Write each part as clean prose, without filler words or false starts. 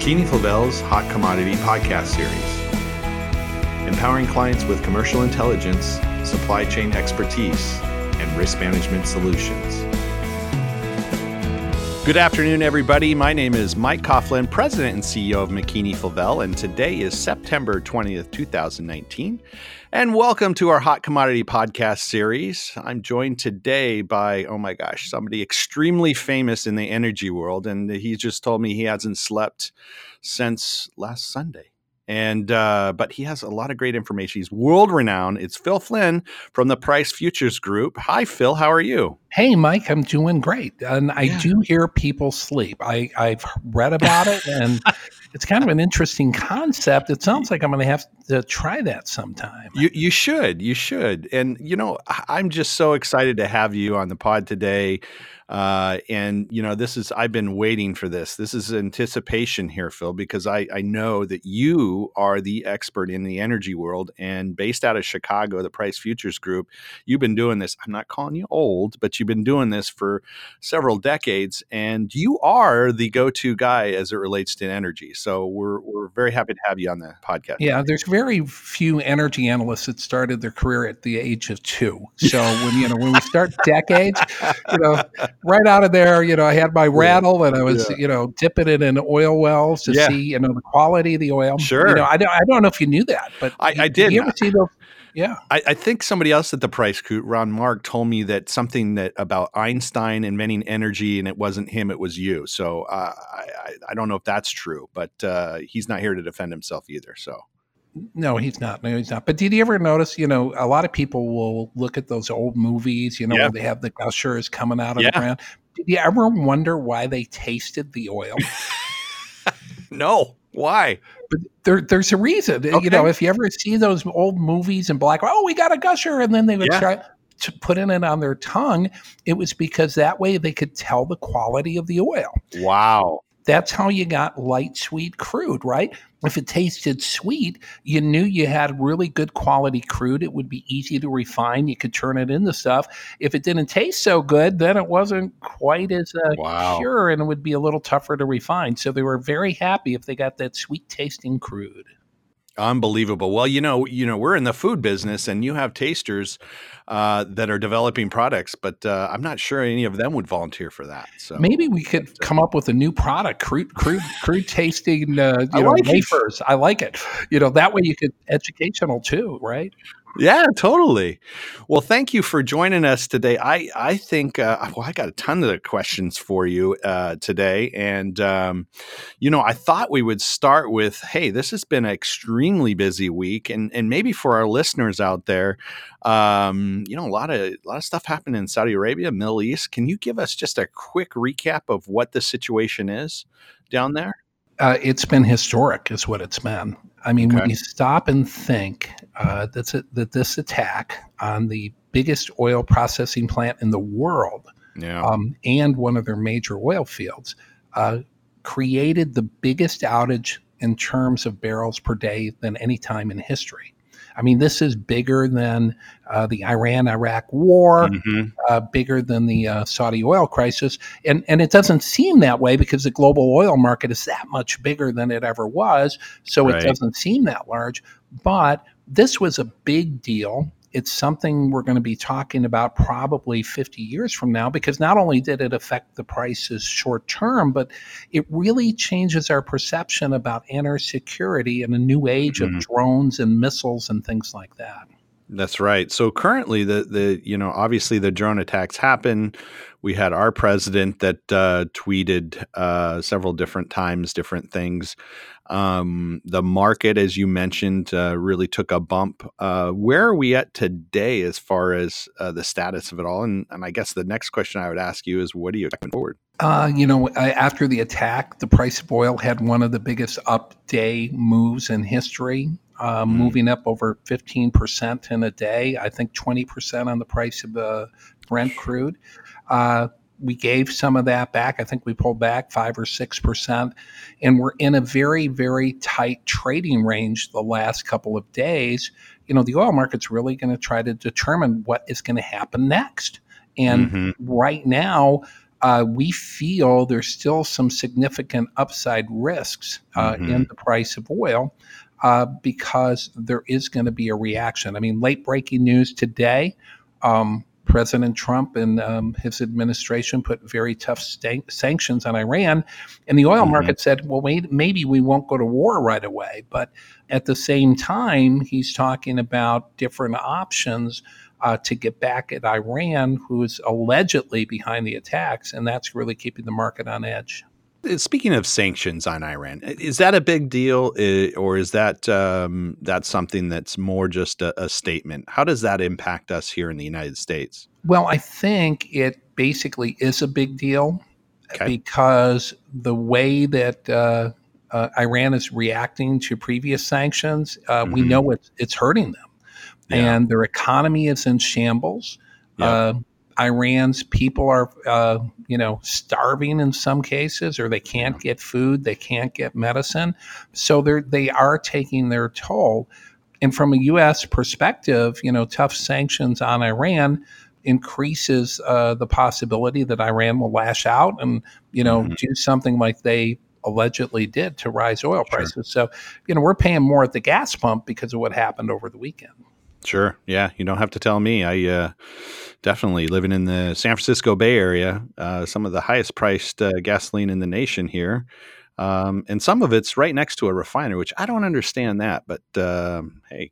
McKinney-Flavel's Hot Commodity podcast series, empowering clients with commercial intelligence, supply chain expertise, and risk management solutions. Good afternoon, everybody. My name is Mike Coughlin, President and CEO of McKinney-Flavel, and today is September 20th, 2019. And welcome to our Hot Commodity podcast series. I'm joined today by, somebody extremely famous in the energy world, and he just told me he hasn't slept since last Sunday. And but he has a lot of great information. He's world-renowned. It's Phil Flynn from the Price Futures Group. Hi, Phil. How are you? Hey, Mike. I'm doing great. And I do hear people sleep. I've read about it, and it's kind of an interesting concept. It sounds like I'm going to have to try that sometime. You should. You should. And, I'm just so excited to have you on the pod today. I've been waiting for this. This is anticipation here, Phil, because I know that you are the expert in the energy world, and based out of Chicago, the Price Futures Group, you've been doing this. I'm not calling you old, but you've been doing this for several decades, and you are the go-to guy as it relates to energy. So we're very happy to have you on the podcast. Yeah, there's very few energy analysts that started their career at the age of 2. So when we start decades, right out of there, I had my rattle and I was, dipping it in oil wells to see, the quality of the oil. Sure. I don't know if you knew that, but I did. You ever see those? Yeah. I think somebody else at the Price Group, Ron Mark, told me that something that about Einstein inventing energy, and it wasn't him, it was you. So I don't know if that's true, but he's not here to defend himself either. So. No, he's not. But did you ever notice, a lot of people will look at those old movies, where they have the gushers coming out of the ground. Did you ever wonder why they tasted the oil? No. Why? But there's a reason. Okay. If you ever see those old movies in black, we got a gusher, and then they would try to put it on their tongue. It was because that way they could tell the quality of the oil. Wow. That's how you got light sweet crude, right? If it tasted sweet, you knew you had really good quality crude. It would be easy to refine. You could turn it into stuff. If it didn't taste so good, then it wasn't quite as pure, and it would be a little tougher to refine. So they were very happy if they got that sweet tasting crude. Unbelievable. Well, we're in the food business, and you have tasters that are developing products, but I'm not sure any of them would volunteer for that. So maybe we could come up with a new product, crude tasting, wafers. I like it. That way you could educational too, right? Yeah, totally. Well, thank you for joining us today. I think, I got a ton of questions for you today. And, I thought we would start with, hey, this has been an extremely busy week. And maybe for our listeners out there, a lot of stuff happened in Saudi Arabia, Middle East. Can you give us just a quick recap of what the situation is down there? It's been historic is what it's been. I mean, when you stop and think that this attack on the biggest oil processing plant in the world and one of their major oil fields created the biggest outage in terms of barrels per day than any time in history. I mean, this is bigger than the Iran-Iraq war, bigger than the Saudi oil crisis. And it doesn't seem that way because the global oil market is that much bigger than it ever was. So it doesn't seem that large. But this was a big deal. It's something we're going to be talking about probably 50 years from now, because not only did it affect the prices short term, but it really changes our perception about energy security in a new age of drones and missiles and things like that. That's right. So currently, obviously the drone attacks happen. We had our president that tweeted several different times, different things. The market, as you mentioned, really took a bump. Where are we at today as far as the status of it all? And I guess the next question I would ask you is, what are you expecting forward? After the attack, the price of oil had one of the biggest up-day moves in history. Moving up over 15% in a day, I think 20% on the price of Brent crude. We gave some of that back. I think we pulled back 5 or 6%. And we're in a very, very tight trading range the last couple of days. The oil market's really going to try to determine what is going to happen next. And right now, we feel there's still some significant upside risks in the price of oil because there is going to be a reaction. I mean, late breaking news today, President Trump and his administration put very tough sanctions on Iran, and the oil market said, well, maybe we won't go to war right away. But at the same time, he's talking about different options to get back at Iran, who is allegedly behind the attacks, and that's really keeping the market on edge. Speaking of sanctions on Iran, is that a big deal, or is that that's something that's more just a statement? How does that impact us here in the United States? Well, I think it basically is a big deal because the way that Iran is reacting to previous sanctions, we know it's hurting them. Yeah. And their economy is in shambles. Yep. Iran's people are, starving in some cases, or they can't get food, they can't get medicine. So they are taking their toll. And from a U.S. perspective, tough sanctions on Iran increases the possibility that Iran will lash out and, do something like they allegedly did to rise oil prices. So, we're paying more at the gas pump because of what happened over the weekend. Sure. Yeah. You don't have to tell me. I definitely living in the San Francisco Bay Area, some of the highest priced gasoline in the nation here. And some of it's right next to a refinery, which I don't understand that. But hey,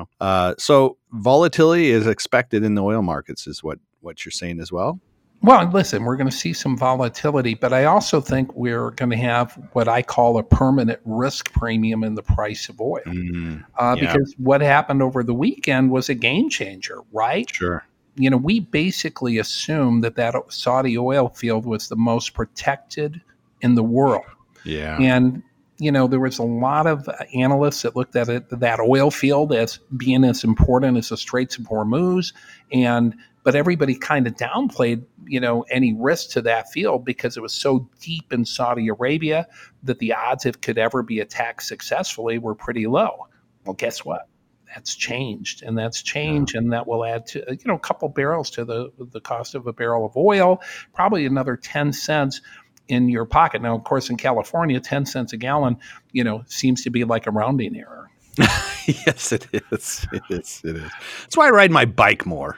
so volatility is expected in the oil markets is what you're saying as well. Well, listen, we're going to see some volatility, but I also think we're going to have what I call a permanent risk premium in the price of oil. Because what happened over the weekend was a game changer, right? Sure. We basically assumed that Saudi oil field was the most protected in the world. Yeah. And, there was a lot of analysts that looked at that oil field as being as important as the Straits of Hormuz. But everybody kind of downplayed, any risk to that field because it was so deep in Saudi Arabia that the odds it could ever be attacked successfully were pretty low. Well, guess what? That's changed, and that will add to, a couple barrels to the cost of a barrel of oil, probably another 10 cents in your pocket. Now, of course, in California, 10 cents a gallon, seems to be like a rounding error. Yes, it is. It is. That's why I ride my bike more.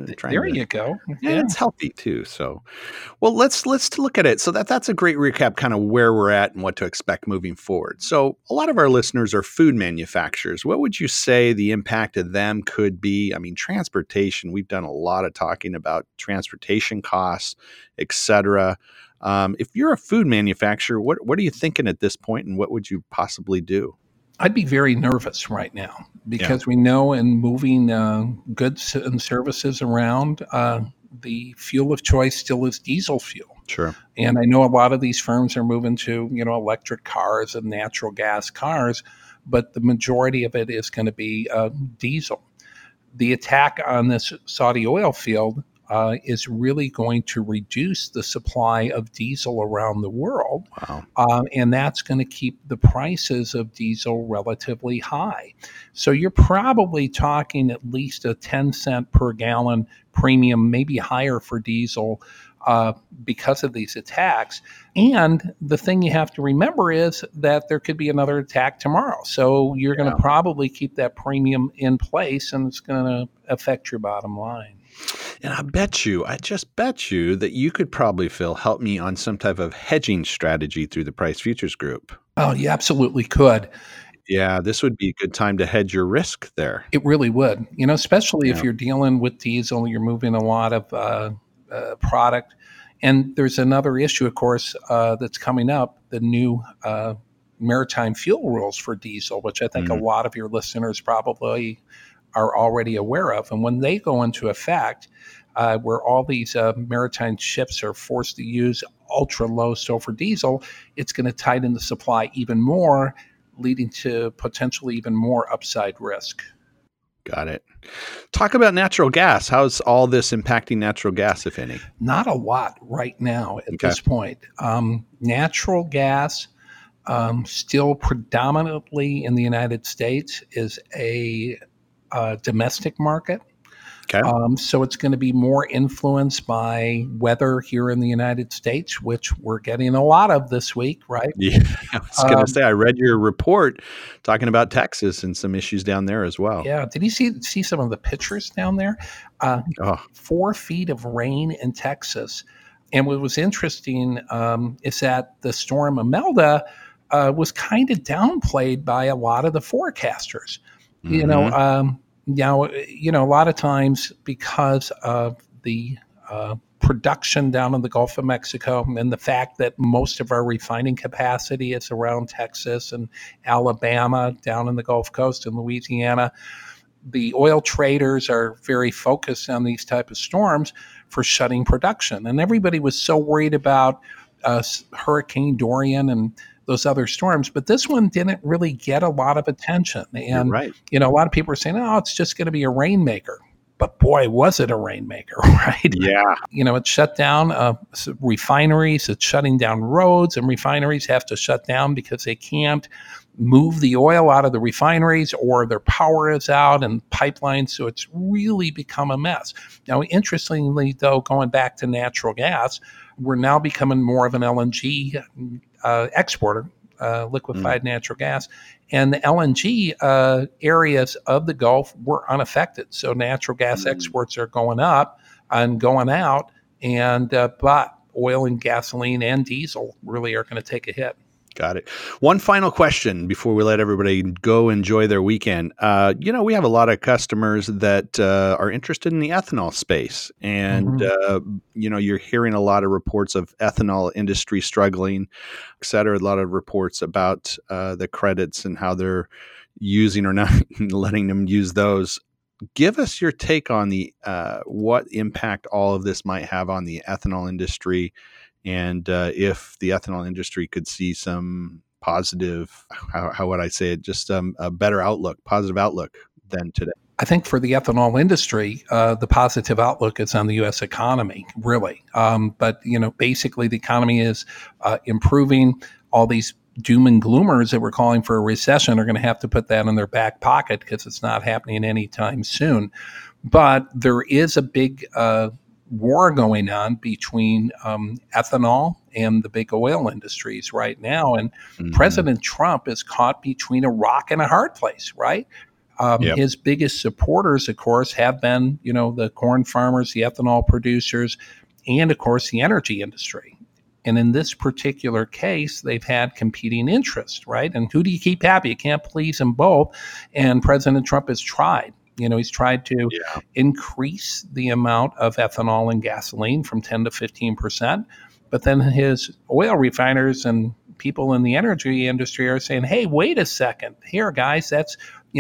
You go. Yeah, it's healthy too. So, well, let's look at it. So that's a great recap, kind of where we're at and what to expect moving forward. So, a lot of our listeners are food manufacturers. What would you say the impact of them could be? I mean, transportation. We've done a lot of talking about transportation costs, et cetera. If you're a food manufacturer, what are you thinking at this point, and what would you possibly do? I'd be very nervous right now because we know in moving goods and services around, the fuel of choice still is diesel fuel. Sure. And I know a lot of these firms are moving to, electric cars and natural gas cars, but the majority of it is going to be diesel. The attack on this Saudi oil field is really going to reduce the supply of diesel around the world. Wow. And that's going to keep the prices of diesel relatively high. So you're probably talking at least a 10 cent per gallon premium, maybe higher for diesel because of these attacks. And the thing you have to remember is that there could be another attack tomorrow. So you're going to probably keep that premium in place, and it's going to affect your bottom line. And I just bet you that you could probably, Phil, help me on some type of hedging strategy through the Price Futures Group. Oh, you absolutely could. Yeah, this would be a good time to hedge your risk there. It really would, especially if you're dealing with diesel, you're moving a lot of product. And there's another issue, of course, that's coming up, the new maritime fuel rules for diesel, which I think a lot of your listeners probably are already aware of. And when they go into effect, where all these maritime ships are forced to use ultra low sulfur diesel, it's going to tighten the supply even more, leading to potentially even more upside risk. Got it. Talk about natural gas. How's all this impacting natural gas, if any? Not a lot right now at this point. Natural gas, still predominantly in the United States, is a domestic market. Okay. So it's going to be more influenced by weather here in the United States, which we're getting a lot of this week, right? Yeah, I was going to say, I read your report talking about Texas and some issues down there as well. Yeah. Did you see some of the pictures down there? 4 feet of rain in Texas. And what was interesting is that the storm Imelda was kind of downplayed by a lot of the forecasters. Mm-hmm. A lot of times because of the production down in the Gulf of Mexico and the fact that most of our refining capacity is around Texas and Alabama, down in the Gulf Coast and Louisiana, the oil traders are very focused on these type of storms for shutting production. And everybody was so worried about Hurricane Dorian and those other storms, but this one didn't really get a lot of attention. And, You're right. A lot of people are saying, oh, it's just going to be a rainmaker. But boy, was it a rainmaker, right? Yeah. It shut down refineries, it's shutting down roads, and refineries have to shut down because they can't move the oil out of the refineries or their power is out and pipelines. So it's really become a mess. Now, interestingly, though, going back to natural gas, we're now becoming more of an LNG exporter, liquefied natural gas. And the LNG areas of the Gulf were unaffected. So natural gas exports are going up and going out, but oil and gasoline and diesel really are going to take a hit. Got it. One final question before we let everybody go enjoy their weekend. We have a lot of customers that are interested in the ethanol space. And, you're hearing a lot of reports of ethanol industry struggling, et cetera, a lot of reports about the credits and how they're using or not letting them use those. Give us your take on the what impact all of this might have on the ethanol industry. And if the ethanol industry could see some positive, how would I say it, just a better outlook, positive outlook than today? I think for the ethanol industry, the positive outlook is on the U.S. economy, really. But basically the economy is improving. All these doom and gloomers that were calling for a recession are going to have to put that in their back pocket because it's not happening anytime soon. But there is a big war going on between ethanol and the big oil industries right now. And President Trump is caught between a rock and a hard place, right? His biggest supporters, of course, have been, the corn farmers, the ethanol producers, and, of course, the energy industry. And in this particular case, they've had competing interests, right? And who do you keep happy? You can't please them both. And President Trump has tried. He's tried to increase the amount of ethanol and gasoline from 10 to 15%. But then his oil refiners and people in the energy industry are saying, hey, wait a second. Here, guys, that's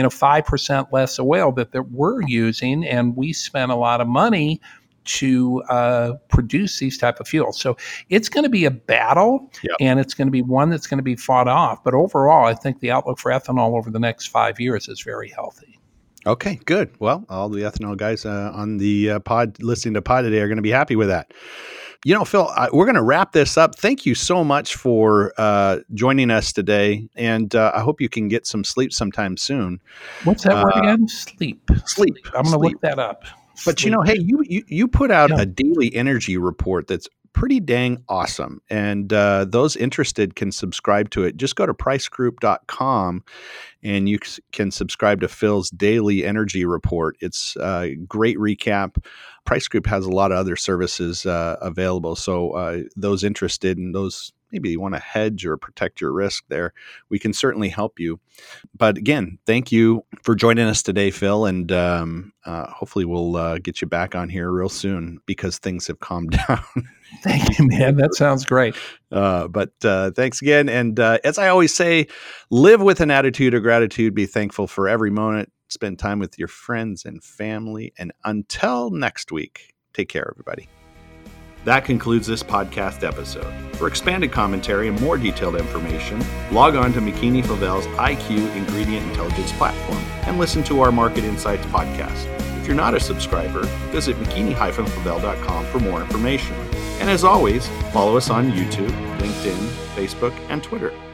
5% less oil that we're using, and we spent a lot of money to produce these type of fuels. So it's going to be a battle, and it's going to be one that's going to be fought off. But overall, I think the outlook for ethanol over the next 5 years is very healthy. Okay, good. Well, all the ethanol guys on the pod listening to pod today are going to be happy with that. Phil, we're going to wrap this up. Thank you so much for joining us today, and I hope you can get some sleep sometime soon. What's that word again? Sleep. I'm going to look that up. But Sleep. hey, you put out a daily energy report that's pretty dang awesome, and those interested can subscribe to it. Just go to pricegroup.com and you can subscribe to Phil's daily energy report. It's a great recap. Price Group has a lot of other services available, so those interested in those, maybe you want to hedge or protect your risk there, we can certainly help you. But again, thank you for joining us today, Phil, and hopefully we'll get you back on here real soon because things have calmed down. Thank you, man. That sounds great. But thanks again. And as I always say, live with an attitude of gratitude, be thankful for every moment, spend time with your friends and family. And until next week, take care, everybody. That concludes this podcast episode. For expanded commentary and more detailed information, log on to McKinney-Favel's IQ Ingredient Intelligence platform and listen to our Market Insights podcast. If you're not a subscriber, visit McKinney-Favel.com for more information. And as always, follow us on YouTube, LinkedIn, Facebook, and Twitter.